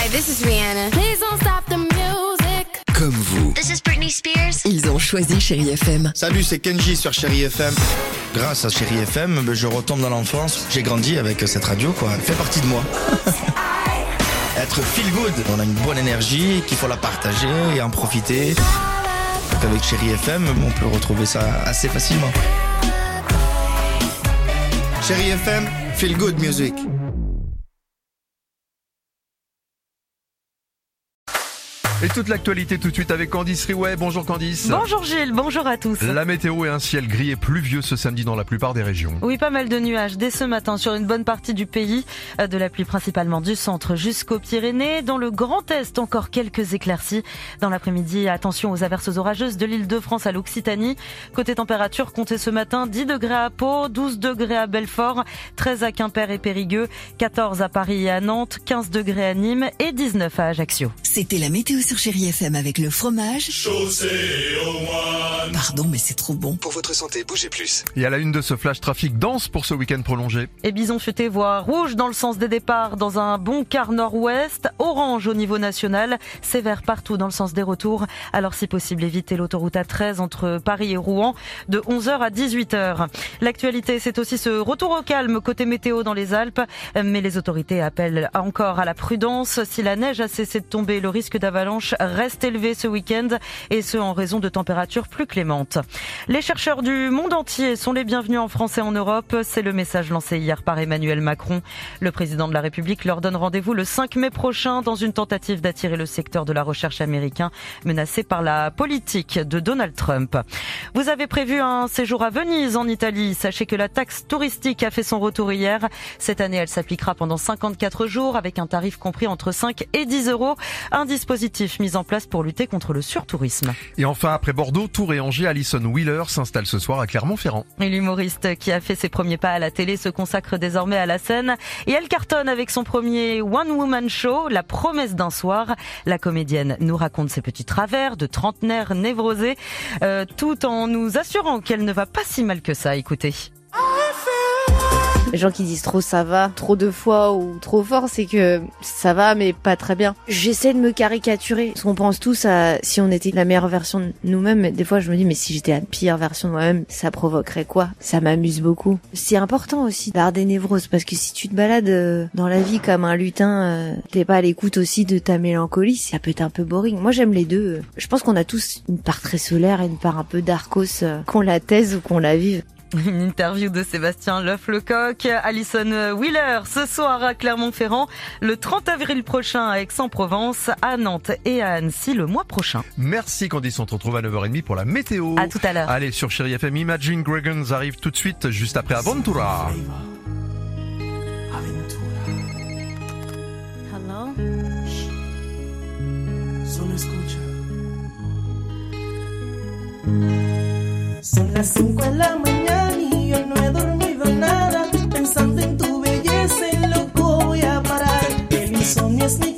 Hi, this is Rihanna. Please don't stop the music. Comme vous. This is Britney Spears. Ils ont choisi Chérie FM. Salut, c'est Kenji sur Chérie FM. Grâce à Chérie FM, je retombe dans l'enfance. J'ai grandi avec cette radio, quoi. Elle fait partie de moi. Être feel good. On a une bonne énergie, qu'il faut la partager et en profiter. Donc avec Chérie FM, on peut retrouver ça assez facilement. Chérie FM, feel good music. Et toute l'actualité tout de suite avec Candice Riouet. Bonjour Candice. Bonjour Gilles, bonjour à tous. La météo est un ciel gris et pluvieux ce samedi dans la plupart des régions. Oui, pas mal de nuages dès ce matin sur une bonne partie du pays. De la pluie principalement du centre jusqu'aux Pyrénées. Dans le Grand Est, encore quelques éclaircies. Dans l'après-midi, attention aux averses orageuses de l'Île-de-France à l'Occitanie. Côté température, comptez ce matin 10 degrés à Pau, 12 degrés à Belfort, 13 à Quimper et Périgueux, 14 à Paris et à Nantes, 15 degrés à Nîmes et 19 à Ajaccio. C'était la météo sur Chérie FM avec le fromage. Chaussée au moine. Pardon, mais c'est trop bon. Pour votre santé, bougez plus. Et à la une de ce flash trafic dense pour ce week-end prolongé. Et Bison Futé voit rouge dans le sens des départs dans un bon quart nord-ouest, orange au niveau national, sévère partout dans le sens des retours. Alors si possible, évitez l'autoroute A13 entre Paris et Rouen de 11h à 18h. L'actualité, c'est aussi ce retour au calme côté météo dans les Alpes, mais les autorités appellent encore à la prudence. Si la neige a cessé de tomber, le risque d'avalanche reste élevé ce week-end, et ce en raison de températures plus clémentes. Les chercheurs du monde entier sont les bienvenus en France et en Europe. C'est le message lancé hier par Emmanuel Macron. Le président de la République leur donne rendez-vous le 5 mai prochain dans une tentative d'attirer le secteur de la recherche américain menacé par la politique de Donald Trump. Vous avez prévu un séjour à Venise en Italie. Sachez que la taxe touristique a fait son retour hier. Cette année, elle s'appliquera pendant 54 jours avec un tarif compris entre 5 et 10 euros. Un dispositif mis en place pour lutter contre le surtourisme. Et enfin, après Bordeaux, Tours et Angers, Alison Wheeler s'installe ce soir à Clermont-Ferrand. Et l'humoriste qui a fait ses premiers pas à la télé se consacre désormais à la scène. Et elle cartonne avec son premier One Woman Show, La promesse d'un soir. La comédienne nous raconte ses petits travers de trentenaire névrosée, tout en nous assurant qu'elle ne va pas si mal que ça. Écoutez. Les gens qui disent trop ça va, trop de fois ou trop fort, c'est que ça va mais pas très bien. J'essaie de me caricaturer, parce qu'on pense tous à si on était la meilleure version de nous-mêmes, mais des fois je me dis mais si j'étais la pire version de moi-même, ça provoquerait quoi? Ça m'amuse beaucoup. C'est important aussi d'avoir des névroses, parce que si tu te balades dans la vie comme un lutin, t'es pas à l'écoute aussi de ta mélancolie, ça peut être un peu boring. Moi j'aime les deux. Je pense qu'on a tous une part très solaire et une part un peu darkos, qu'on la taise ou qu'on la vive. Une interview de Sébastien Loeuf-Lecoq, Alison Wheeler ce soir à Clermont-Ferrand, le 30 avril prochain à Aix-en-Provence, à Nantes et à Annecy le mois prochain. Merci Candice, on te retrouve à 9h30 pour la météo. À tout à l'heure. Allez, sur Chérie FM, Imagine Dragons arrive tout de suite, juste après Aventura. Hello? Solo escucha. Son las 5 de la mañana y yo no he dormido nada. Pensando en tu belleza, en loco voy a parar. El insomnio es mi